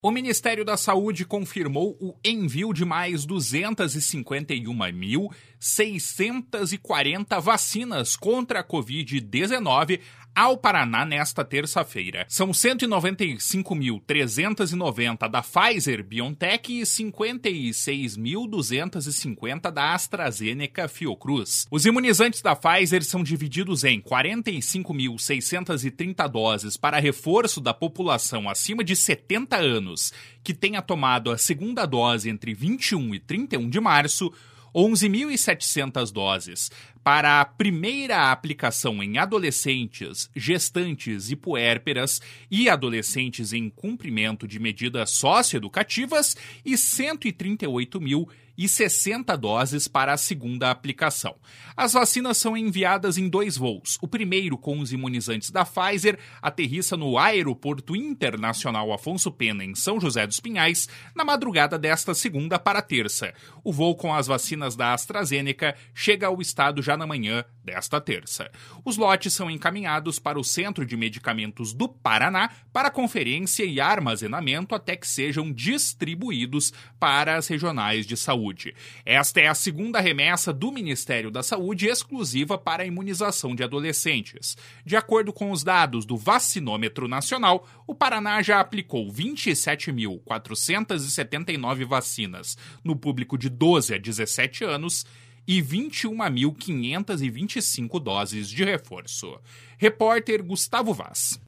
O Ministério da Saúde confirmou o envio de mais 251.640 vacinas contra a Covid-19 ao Paraná nesta terça-feira. São 195.390 da Pfizer-BioNTech e 56.250 da AstraZeneca Fiocruz. Os imunizantes da Pfizer são divididos em 45.630 doses para reforço da população acima de 70 anos, que tenha tomado a segunda dose entre 21 e 31 de março, 11.700 doses para a primeira aplicação em adolescentes, gestantes e puérperas e adolescentes em cumprimento de medidas socioeducativas e 138.060 doses para a segunda aplicação. As vacinas são enviadas em 2 voos. O primeiro, com os imunizantes da Pfizer, aterrissa no Aeroporto Internacional Afonso Pena, em São José dos Pinhais, na madrugada desta segunda para terça. O voo com as vacinas da AstraZeneca chega ao estado já na manhã desta terça. Os lotes são encaminhados para o Centro de Medicamentos do Paraná para conferência e armazenamento até que sejam distribuídos para as regionais de saúde. Esta é a segunda remessa do Ministério da Saúde exclusiva para a imunização de adolescentes. De acordo com os dados do Vacinômetro Nacional, o Paraná já aplicou 27.479 vacinas no público de 12 a 17 anos e 21.525 doses de reforço. Repórter Gustavo Vaz.